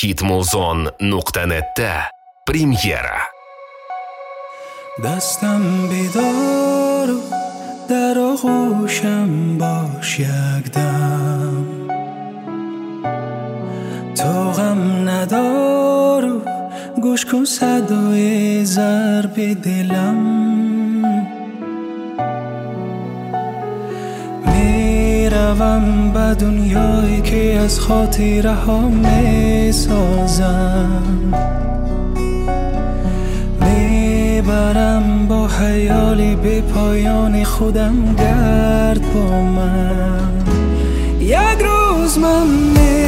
hitmuzon.net'da premyera. دستم بیدار و در آغوشم باش یک دم، تو غم ندار و گوش کن صدای ضرب دلم. میروم به دنیایی که از خاطره ها میسازم، میبرم با خیالی به پایان خودم، گرد با من. یک روز من